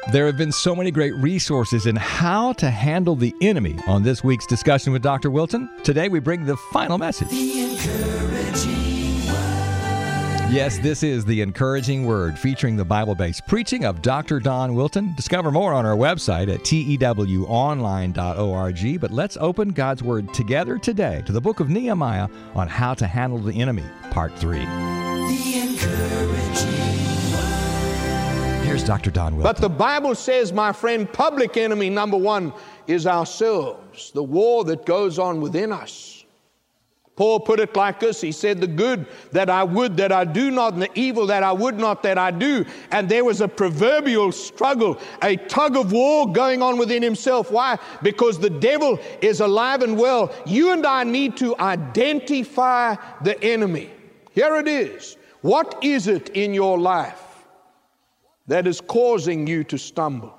There have been so many great resources in how to handle the enemy on this week's discussion with Dr. Wilton. Today we bring the final message. The Encouraging Word. Yes, this is The Encouraging Word, featuring the Bible-based preaching of Dr. Don Wilton. Discover more on our website at tewonline.org. But let's open God's Word together today to the book of Nehemiah on how to handle the enemy, part 3. The Encouraging Word. Here's Dr. Don Wilton. But the Bible says, my friend, public enemy number one is ourselves, the war that goes on within us. Paul put it like this. He said, the good that I would that I do not, and the evil that I would not that I do. And there was a proverbial struggle, a tug of war going on within himself. Why? Because the devil is alive and well. You and I need to identify the enemy. Here it is. What is it in your life that is causing you to stumble?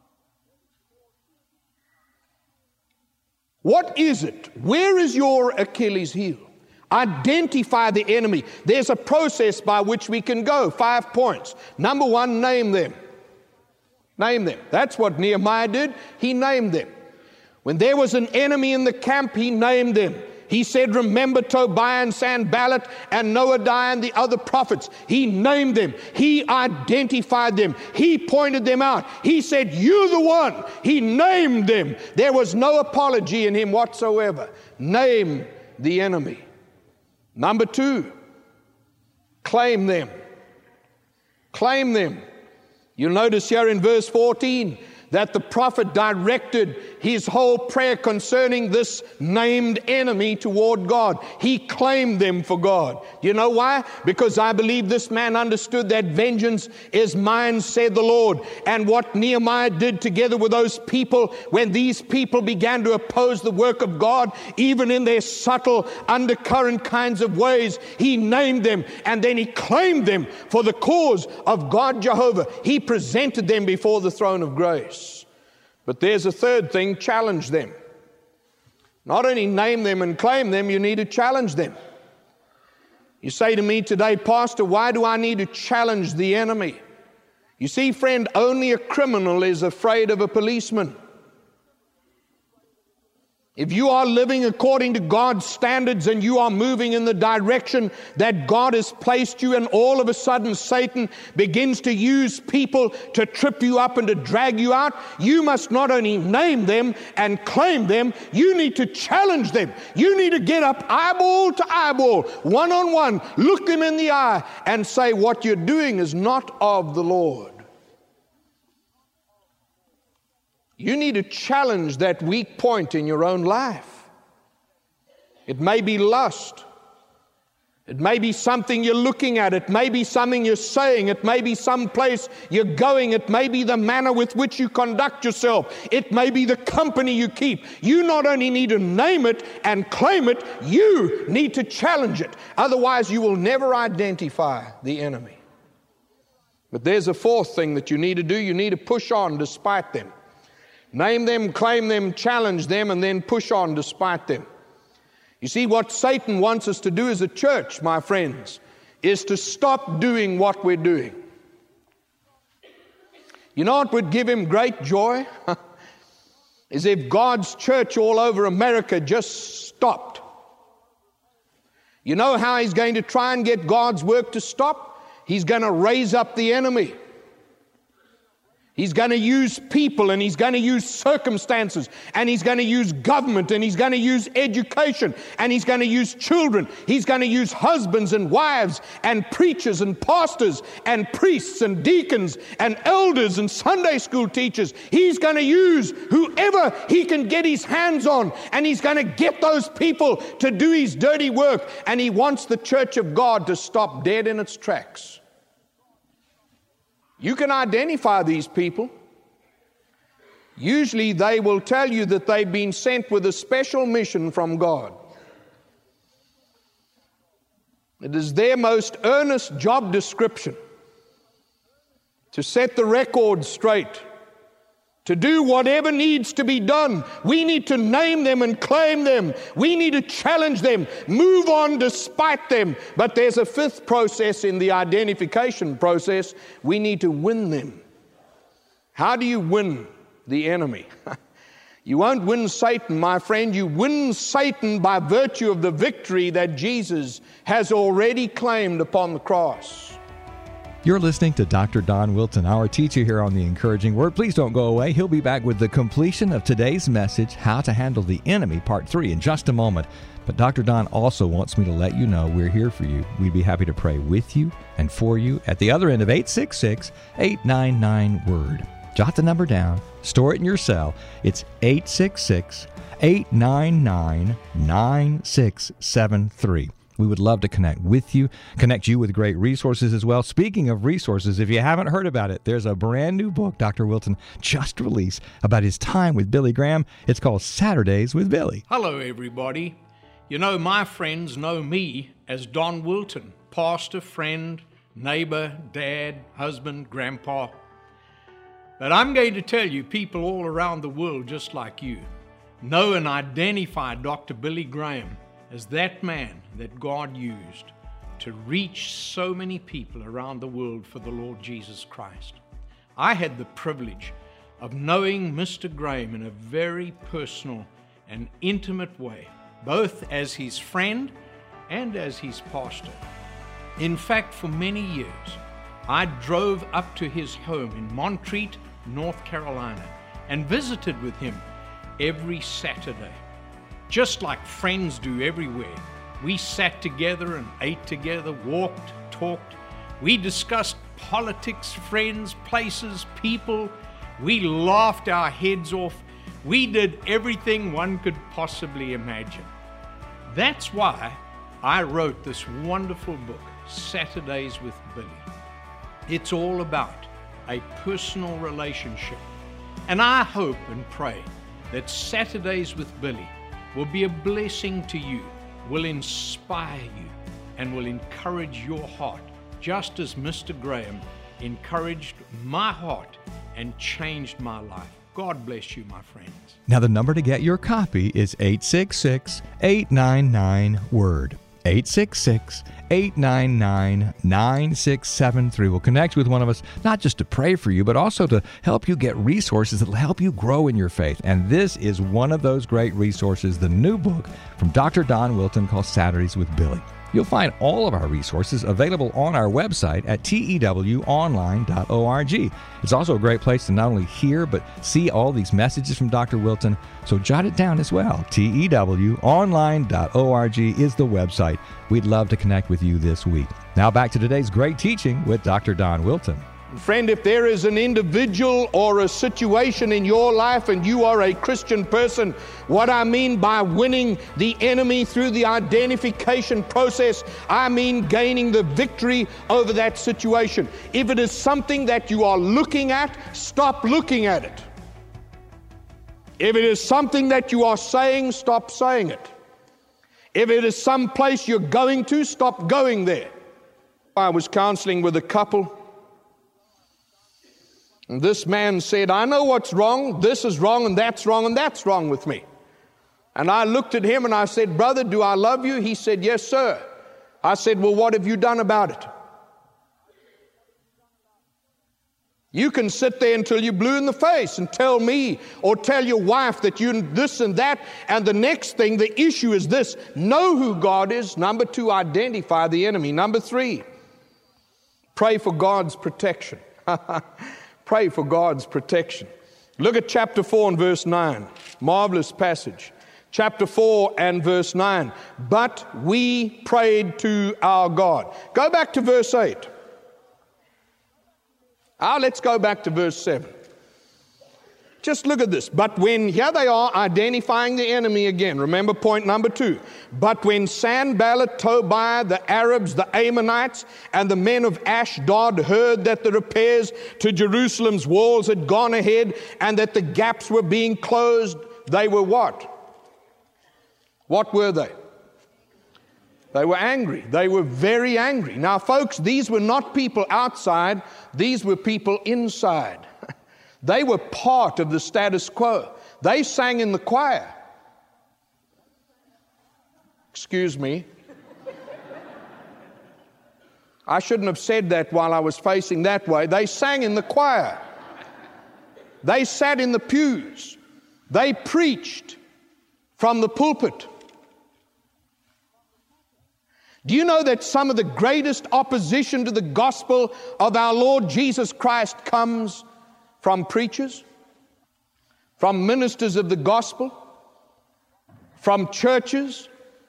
What is it? Where is your Achilles heel? Identify the enemy. There's a process by which we can go. 5 points. Number one, name them. Name them. That's what Nehemiah did. He named them. When there was an enemy in the camp, he named them. He said, remember Tobiah and Sanballat and Noadiah and the other prophets. He named them. He identified them. He pointed them out. He said, you're the one. He named them. There was no apology in him whatsoever. Name the enemy. Number two, claim them. Claim them. You'll notice here in verse 14 that the prophet directed his whole prayer concerning this named enemy toward God. He claimed them for God. You know why? Because I believe this man understood that vengeance is mine, said the Lord. And what Nehemiah did together with those people, when these people began to oppose the work of God, even in their subtle undercurrent kinds of ways, he named them and then he claimed them for the cause of God Jehovah. He presented them before the throne of grace. But there's a third thing, challenge them. Not only name them and claim them, you need to challenge them. You say to me today, Pastor, why do I need to challenge the enemy? You see, friend, only a criminal is afraid of a policeman. If you are living according to God's standards and you are moving in the direction that God has placed you, and all of a sudden Satan begins to use people to trip you up and to drag you out, you must not only name them and claim them, you need to challenge them. You need to get up eyeball to eyeball, one-on-one, look them in the eye and say, what you're doing is not of the Lord. You need to challenge that weak point in your own life. It may be lust. It may be something you're looking at. It may be something you're saying. It may be some place you're going. It may be the manner with which you conduct yourself. It may be the company you keep. You not only need to name it and claim it, you need to challenge it. Otherwise, you will never identify the enemy. But there's a fourth thing that you need to do. You need to push on despite them. Name them, claim them, challenge them, and then push on despite them. You see, what Satan wants us to do as a church, my friends, is to stop doing what we're doing. You know what would give him great joy? Is if God's church all over America just stopped. You know how he's going to try and get God's work to stop? He's going to raise up the enemy. He's going to use people, and he's going to use circumstances, and he's going to use government, and he's going to use education, and he's going to use children. He's going to use husbands and wives and preachers and pastors and priests and deacons and elders and Sunday school teachers. He's going to use whoever he can get his hands on, and he's going to get those people to do his dirty work. And he wants the church of God to stop dead in its tracks. You can identify these people. Usually they will tell you that they've been sent with a special mission from God. It is their most earnest job description to set the record straight, to do whatever needs to be done. We need to name them and claim them. We need to challenge them, move on despite them. But there's a fifth process in the identification process. We need to win them. How do you win the enemy? You won't win Satan, my friend. You win Satan by virtue of the victory that Jesus has already claimed upon the cross. You're listening to Dr. Don Wilson, our teacher here on The Encouraging Word. Please don't go away. He'll be back with the completion of today's message, How to Handle the Enemy, Part 3, in just a moment. But Dr. Don also wants me to let you know we're here for you. We'd be happy to pray with you and for you at the other end of 866-899-WORD. Jot the number down. Store it in your cell. It's 866-899-9673. We would love to connect with you, connect you with great resources as well. Speaking of resources, if you haven't heard about it, there's a brand new book Dr. Wilson just released about his time with Billy Graham. It's called Saturdays with Billy. Hello, everybody. You know, my friends know me as Don Wilson, pastor, friend, neighbor, dad, husband, grandpa. But I'm going to tell you, people all around the world just like you know and identify Dr. Billy Graham as that man that God used to reach so many people around the world for the Lord Jesus Christ. I had the privilege of knowing Mr. Graham in a very personal and intimate way, both as his friend and as his pastor. In fact, for many years, I drove up to his home in Montreat, North Carolina, and visited with him every Saturday. Just like friends do everywhere, we sat together and ate together, walked, talked. We discussed politics, friends, places, people. We laughed our heads off. We did everything one could possibly imagine. That's why I wrote this wonderful book, Saturdays with Billy. It's all about a personal relationship. And I hope and pray that Saturdays with Billy will be a blessing to you, will inspire you, and will encourage your heart, just as Mr. Graham encouraged my heart and changed my life. God bless you, my friends. Now, the number to get your copy is 866-899-WORD. 866-899-9673. We'll connect with one of us, not just to pray for you, but also to help you get resources that will help you grow in your faith. And this is one of those great resources, the new book from Dr. Don Wilson called Saturdays with Billy. You'll find all of our resources available on our website at tewonline.org. It's also a great place to not only hear, but see all these messages from Dr. Wilson. So jot it down as well. tewonline.org is the website. We'd love to connect with you this week. Now back to today's great teaching with Dr. Don Wilson. Friend, if there is an individual or a situation in your life and you are a Christian person, what I mean by winning the enemy through the identification process, I mean gaining the victory over that situation. If it is something that you are looking at, stop looking at it. If it is something that you are saying, stop saying it. If it is some place you're going to, stop going there. I was counseling with a couple. And this man said, I know what's wrong. This is wrong, and that's wrong, and that's wrong with me. And I looked at him and I said, brother, do I love you? He said, yes, sir. I said, well, what have you done about it? You can sit there until you're blue in the face and tell me or tell your wife that you this and that. And the next thing, the issue is this. Know who God is. Number 2, identify the enemy. Number 3, pray for God's protection. Pray for God's protection. Look at chapter 4 and verse 9. Marvelous passage. Chapter 4 and verse 9. But we prayed to our God. Go back to verse 8. Let's go back to verse 7. Just look at this. But when, here they are identifying the enemy again. Remember point number 2. But when Sanballat, Tobiah, the Arabs, the Ammonites, and the men of Ashdod heard that the repairs to Jerusalem's walls had gone ahead and that the gaps were being closed, they were what? What were they? They were angry. They were very angry. Now, folks, these were not people outside. These were people inside. They were part of the status quo. They sang in the choir. Excuse me. I shouldn't have said that while I was facing that way. They sang in the choir. They sat in the pews. They preached from the pulpit. Do you know that some of the greatest opposition to the gospel of our Lord Jesus Christ comes from preachers, from ministers of the gospel, from churches?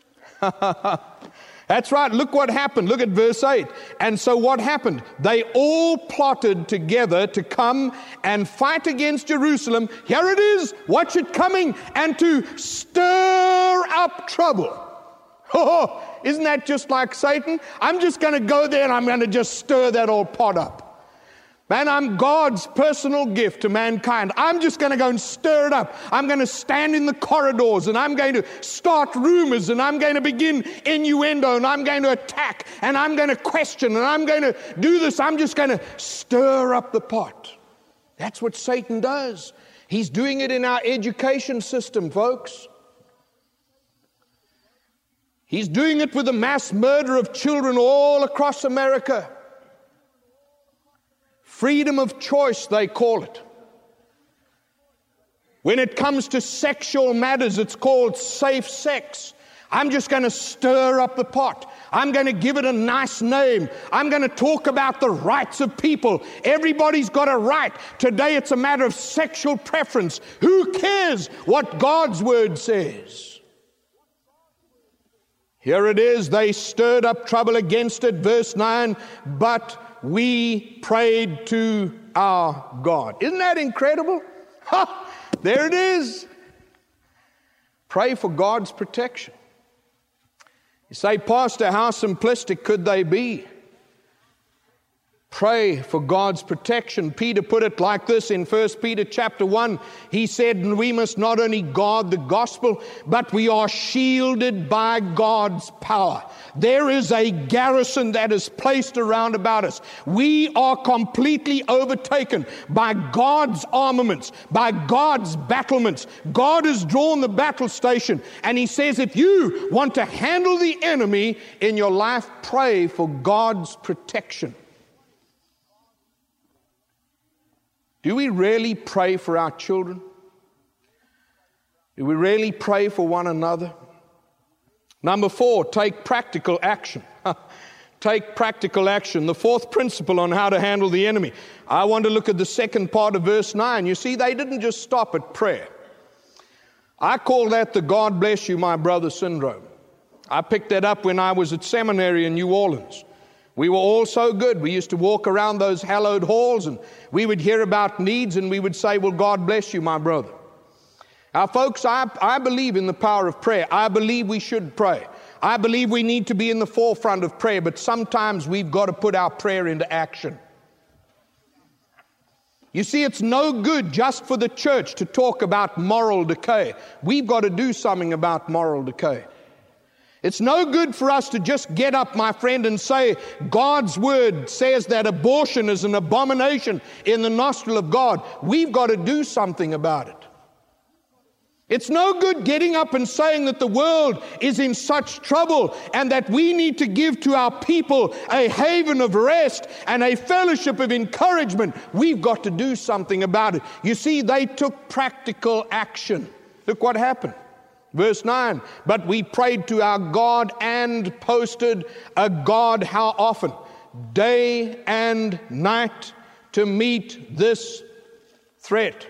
That's right. Look what happened. Look at verse 8. And so what happened? They all plotted together to come and fight against Jerusalem. Here it is. Watch it coming. And to stir up trouble. Oh, isn't that just like Satan? I'm just going to go there and I'm going to just stir that old pot up. Man, I'm God's personal gift to mankind. I'm just going to go and stir it up. I'm going to stand in the corridors and I'm going to start rumors and I'm going to begin innuendo and I'm going to attack and I'm going to question and I'm going to do this. I'm just going to stir up the pot. That's what Satan does. He's doing it in our education system, folks. He's doing it with the mass murder of children all across America. Freedom of choice, they call it. When it comes to sexual matters, it's called safe sex. I'm just going to stir up the pot. I'm going to give it a nice name. I'm going to talk about the rights of people. Everybody's got a right. Today it's a matter of sexual preference. Who cares what God's word says? Here it is. They stirred up trouble against it. Verse 9, but we prayed to our God. Isn't that incredible? Ha! There it is. Pray for God's protection. You say, Pastor, how simplistic could they be? Pray for God's protection. Peter put it like this in 1 Peter chapter 1. He said, and we must not only guard the gospel, but we are shielded by God's power. There is a garrison that is placed around about us. We are completely overtaken by God's armaments, by God's battlements. God has drawn the battle station. And he says, if you want to handle the enemy in your life, pray for God's protection. Do we really pray for our children? Do we really pray for one another? Number 4, take practical action. Take practical action. The fourth principle on how to handle the enemy. I want to look at the second part of verse 9. You see, they didn't just stop at prayer. I call that the God bless you, my brother syndrome. I picked that up when I was at seminary in New Orleans. We were all so good. We used to walk around those hallowed halls and we would hear about needs and we would say, well, God bless you, my brother. Now, folks, I believe in the power of prayer. I believe we should pray. I believe we need to be in the forefront of prayer, but sometimes we've got to put our prayer into action. You see, it's no good just for the church to talk about moral decay. We've got to do something about moral decay. It's no good for us to just get up, my friend, and say, God's word says that abortion is an abomination in the nostril of God. We've got to do something about it. It's no good getting up and saying that the world is in such trouble and that we need to give to our people a haven of rest and a fellowship of encouragement. We've got to do something about it. You see, they took practical action. Look what happened. Verse 9, but we prayed to our God and posted a guard how often? Day and night to meet this threat.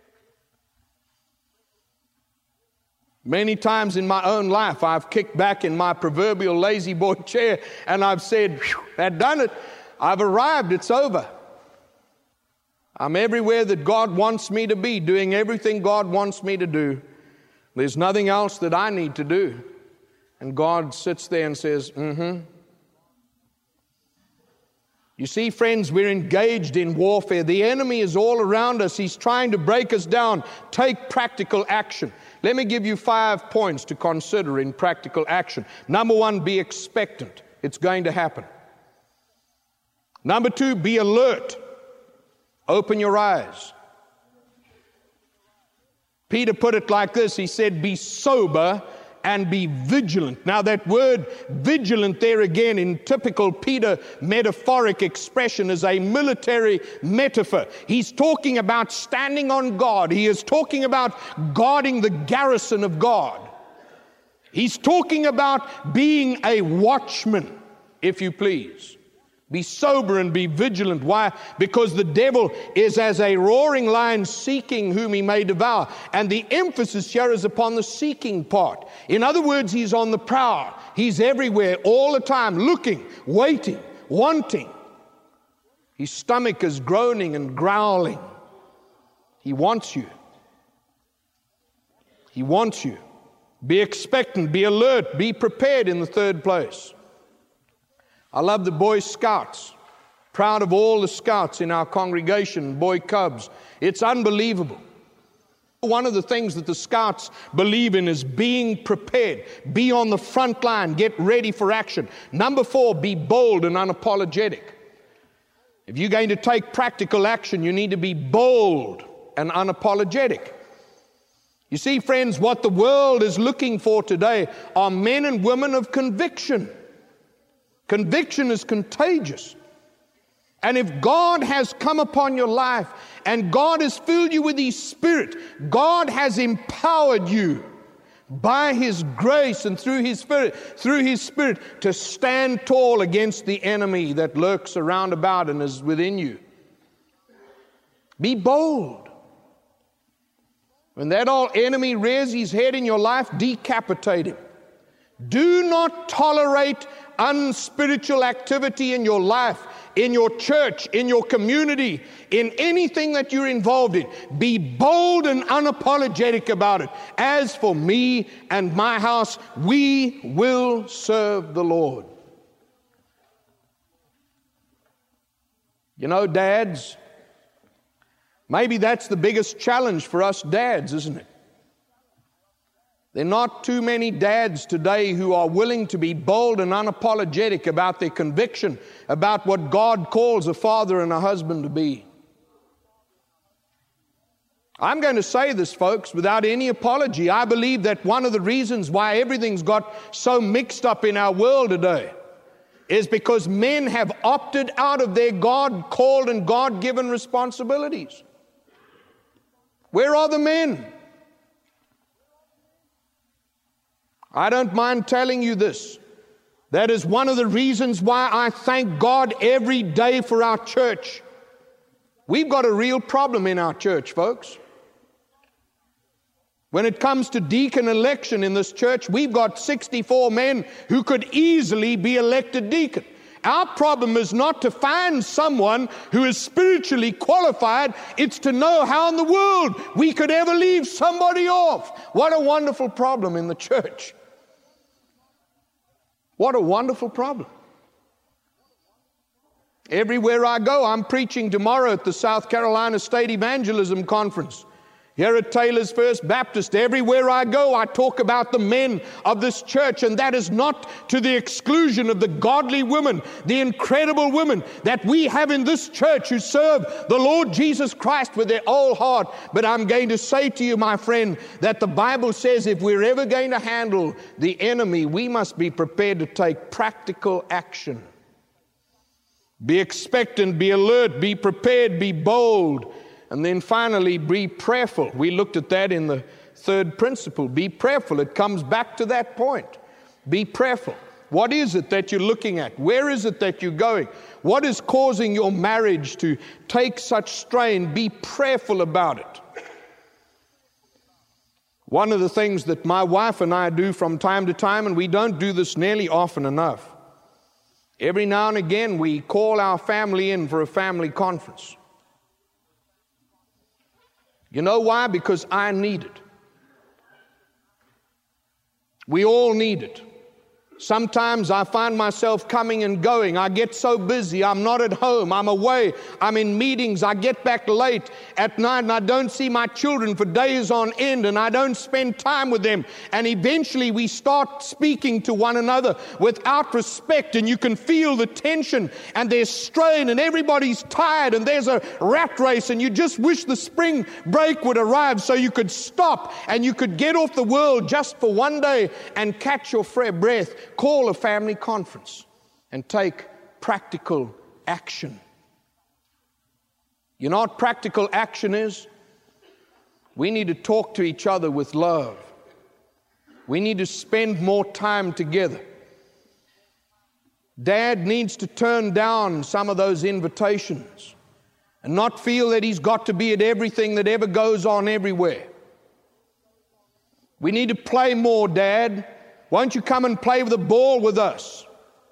Many times in my own life, I've kicked back in my proverbial lazy boy chair and I've said, I've done it. I've arrived. It's over. I'm everywhere that God wants me to be, doing everything God wants me to do. There's nothing else that I need to do. And God sits there and says, You see, friends, we're engaged in warfare. The enemy is all around us. He's trying to break us down. Take practical action. Let me give you 5 points to consider in practical action. Number 1, be expectant. It's going to happen. Number 2, be alert. Open your eyes. Peter put it like this. He said, be sober and be vigilant. Now that word vigilant there again in typical Peter metaphoric expression is a military metaphor. He's talking about standing on guard. He is talking about guarding the garrison of God. He's talking about being a watchman, if you please. Be sober and be vigilant. Why? Because the devil is as a roaring lion seeking whom he may devour. And the emphasis here is upon the seeking part. In other words, he's on the prowl. He's everywhere all the time, looking, waiting, wanting. His stomach is groaning and growling. He wants you. He wants you. Be expectant, be alert, be prepared in the third place. I love the Boy Scouts. Proud of all the scouts in our congregation, Boy Cubs. It's unbelievable. One of the things that the scouts believe in is being prepared. Be on the front line. Get ready for action. Number 4, be bold and unapologetic. If you're going to take practical action, you need to be bold and unapologetic. You see, friends, what the world is looking for today are men and women of conviction. Conviction is contagious. And if God has come upon your life and God has filled you with His Spirit, God has empowered you by His grace and through His Spirit to stand tall against the enemy that lurks around about and is within you. Be bold. When that old enemy rears his head in your life, decapitate him. Do not tolerate unspiritual activity in your life, in your church, in your community, in anything that you're involved in. Be bold and unapologetic about it. As for me and my house, we will serve the Lord. You know, dads, maybe that's the biggest challenge for us dads, isn't it? There are not too many dads today who are willing to be bold and unapologetic about their conviction, about what God calls a father and a husband to be. I'm going to say this, folks, without any apology. I believe that one of the reasons why everything's got so mixed up in our world today is because men have opted out of their God-called and God-given responsibilities. Where are the men? I don't mind telling you this. That is one of the reasons why I thank God every day for our church. We've got a real problem in our church, folks. When it comes to deacon election in this church, we've got 64 men who could easily be elected deacon. Our problem is not to find someone who is spiritually qualified. It's to know how in the world we could ever leave somebody off. What a wonderful problem in the church. What a wonderful problem. Everywhere I go, I'm preaching tomorrow at the South Carolina State Evangelism Conference. Here at Taylor's First Baptist, everywhere I go, I talk about the men of this church, and that is not to the exclusion of the godly women, the incredible women that we have in this church who serve the Lord Jesus Christ with their whole heart. But I'm going to say to you, my friend, that the Bible says if we're ever going to handle the enemy, we must be prepared to take practical action. Be expectant, be alert, be prepared, be bold. And then finally, be prayerful. We looked at that in the third principle. Be prayerful. It comes back to that point. Be prayerful. What is it that you're looking at? Where is it that you're going? What is causing your marriage to take such strain? Be prayerful about it. One of the things that my wife and I do from time to time, and we don't do this nearly often enough, every now and again we call our family in for a family conference. You know why? Because I need it. We all need it. Sometimes I find myself coming and going. I get so busy. I'm not at home. I'm away. I'm in meetings. I get back late at night and I don't see my children for days on end and I don't spend time with them. And eventually we start speaking to one another without respect, and you can feel the tension and there's strain and everybody's tired and there's a rat race, and you just wish the spring break would arrive so you could stop and you could get off the world just for one day and catch your breath. Call a family conference and take practical action. You know what practical action is? We need to talk to each other with love. We need to spend more time together. Dad needs to turn down some of those invitations and not feel that he's got to be at everything that ever goes on everywhere. We need to play more, Dad. Won't you come and play with the ball with us?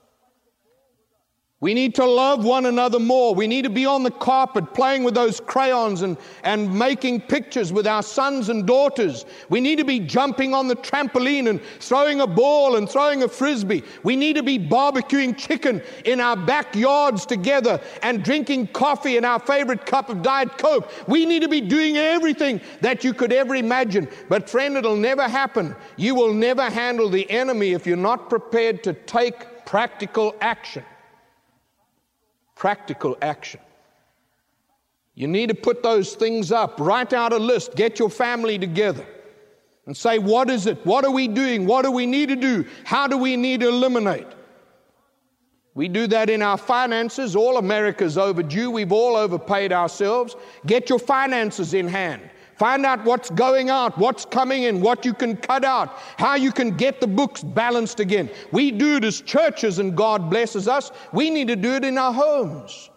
We need to love one another more. We need to be on the carpet playing with those crayons and making pictures with our sons and daughters. We need to be jumping on the trampoline and throwing a ball and throwing a frisbee. We need to be barbecuing chicken in our backyards together and drinking coffee in our favorite cup of Diet Coke. We need to be doing everything that you could ever imagine. But friend, it'll never happen. You will never handle the enemy if you're not prepared to take practical action. Practical action. You need to put those things up. Write out a list. Get your family together and say, what is it? What are we doing? What do we need to do? How do we need to eliminate? We do that in our finances. All America's overdue. We've all overpaid ourselves. Get your finances in hand. Find out what's going out, what's coming in, what you can cut out, how you can get the books balanced again. We do it as churches and God blesses us. We need to do it in our homes.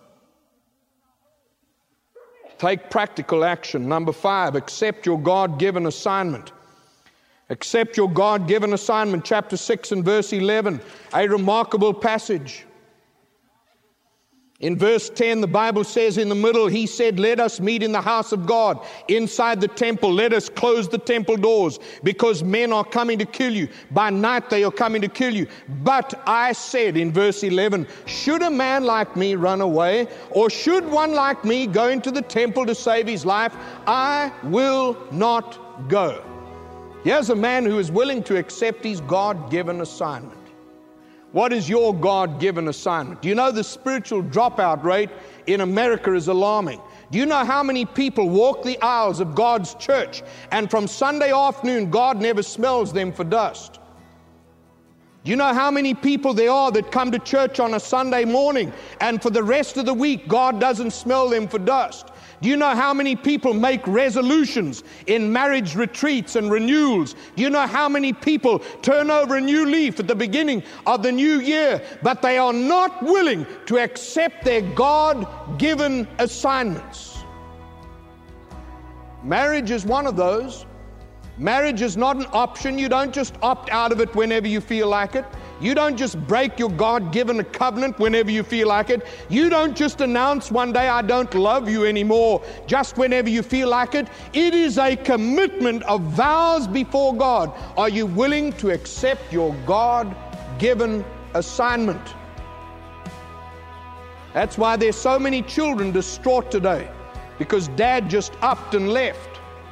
Take practical action. Number 5, accept your God-given assignment. Accept your God-given assignment. Chapter 6 and verse 11, a remarkable passage. In verse 10, the Bible says in the middle, he said, let us meet in the house of God, inside the temple. Let us close the temple doors, because men are coming to kill you. By night they are coming to kill you. But I said in verse 11, should a man like me run away, or should one like me go into the temple to save his life? I will not go. Here's a man who is willing to accept his God-given assignment. What is your God-given assignment? Do you know the spiritual dropout rate in America is alarming? Do you know how many people walk the aisles of God's church and from Sunday afternoon, God never smells them for dust? Do you know how many people there are that come to church on a Sunday morning and for the rest of the week, God doesn't smell them for dust? Do you know how many people make resolutions in marriage retreats and renewals? Do you know how many people turn over a new leaf at the beginning of the new year, but they are not willing to accept their God-given assignments? Marriage is one of those. Marriage is not an option. You don't just opt out of it whenever you feel like it. You don't just break your God-given covenant whenever you feel like it. You don't just announce one day, I don't love you anymore, just whenever you feel like it. It is a commitment of vows before God. Are you willing to accept your God-given assignment? That's why there's so many children distraught today, because dad just upped and left.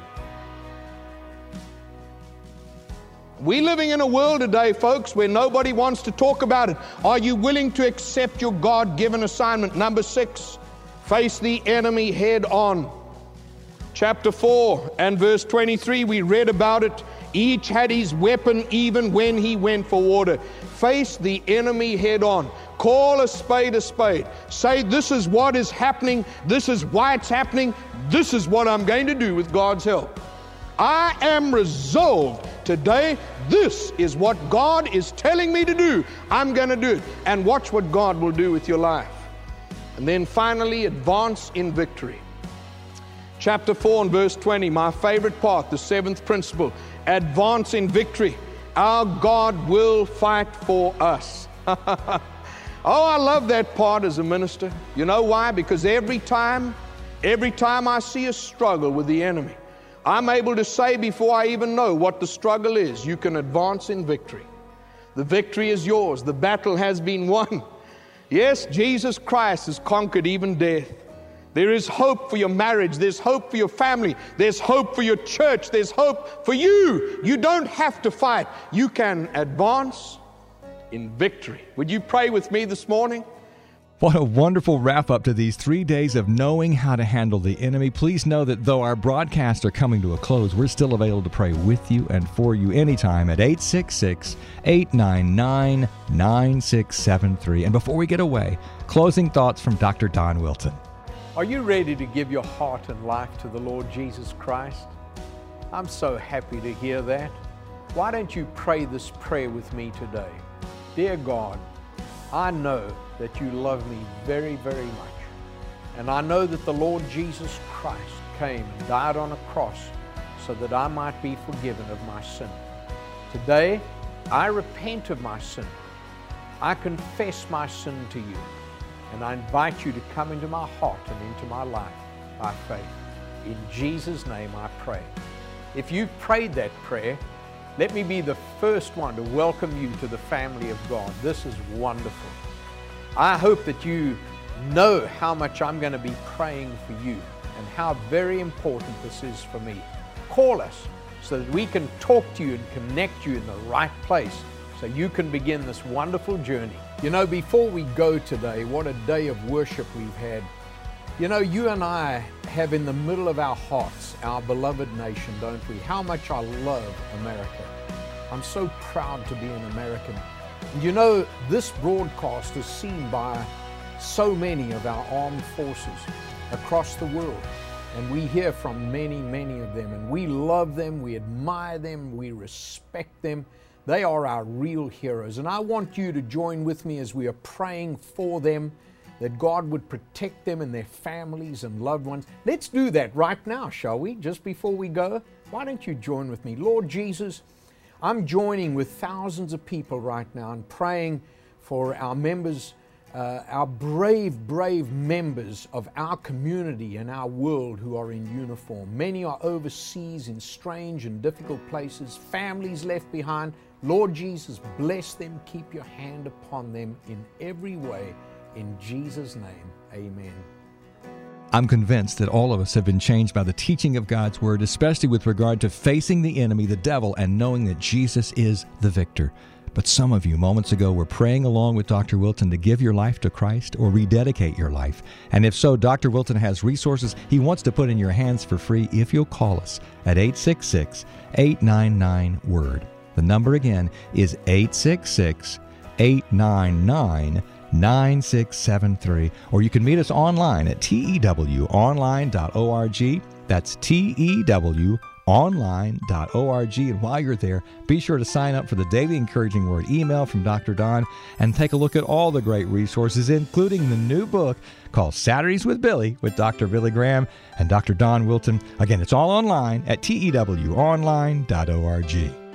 We're living in a world today, folks, where nobody wants to talk about it. Are you willing to accept your God-given assignment? Number 6, face the enemy head on. Chapter 4 and verse 23, we read about it. Each had his weapon even when he went for water. Face the enemy head on. Call a spade a spade. Say, this is what is happening. This is why it's happening. This is what I'm going to do with God's help. I am resolved today. This is what God is telling me to do. I'm going to do it. And watch what God will do with your life. And then finally, advance in victory. Chapter 4 and verse 20, my favorite part, the 7th principle. Advance in victory. Our God will fight for us. Oh, I love that part as a minister. You know why? Because every time I see a struggle with the enemy, I'm able to say before I even know what the struggle is, you can advance in victory. The victory is yours. The battle has been won. Yes, Jesus Christ has conquered even death. There is hope for your marriage. There's hope for your family. There's hope for your church. There's hope for you. You don't have to fight. You can advance in victory. Would you pray with me this morning? What a wonderful wrap-up to these 3 days of knowing how to handle the enemy. Please know that though our broadcasts are coming to a close, we're still available to pray with you and for you anytime at 866-899-9673. And before we get away, closing thoughts from Dr. Don Wilton. Are you ready to give your heart and life to the Lord Jesus Christ? I'm so happy to hear that. Why don't you pray this prayer with me today? Dear God, I know that you love me very, very much. And I know that the Lord Jesus Christ came and died on a cross so that I might be forgiven of my sin. Today, I repent of my sin. I confess my sin to you. And I invite you to come into my heart and into my life by faith. In Jesus' name I pray. If you've prayed that prayer, let me be the first one to welcome you to the family of God. This is wonderful. I hope that you know how much I'm going to be praying for you and how very important this is for me. Call us so that we can talk to you and connect you in the right place so you can begin this wonderful journey. You know, before we go today, what a day of worship we've had. You know, you and I have in the middle of our hearts our beloved nation, don't we? How much I love America. I'm so proud to be an American. And you know, this broadcast is seen by so many of our armed forces across the world. And we hear from many, many of them. And we love them, we admire them, we respect them. They are our real heroes. And I want you to join with me as we are praying for them, that God would protect them and their families and loved ones. Let's do that right now, shall we? Just before we go, why don't you join with me? Lord Jesus, I'm joining with thousands of people right now and praying for our members, our brave, brave members of our community and our world who are in uniform. Many are overseas in strange and difficult places, families left behind. Lord Jesus, bless them, keep your hand upon them in every way. In Jesus' name, amen. I'm convinced that all of us have been changed by the teaching of God's Word, especially with regard to facing the enemy, the devil, and knowing that Jesus is the victor. But some of you moments ago were praying along with Dr. Wilton to give your life to Christ or rededicate your life. And if so, Dr. Wilton has resources he wants to put in your hands for free if you'll call us at 866-899-WORD. The number again is 866-899-9673, or you can meet us online at tewonline.org. That's tewonline.org. And while you're there, be sure to sign up for the Daily Encouraging Word email from Dr. Don and take a look at all the great resources, including the new book called Saturdays with Billy with Dr. Billy Graham and Dr. Don Wilton. Again, it's all online at tewonline.org.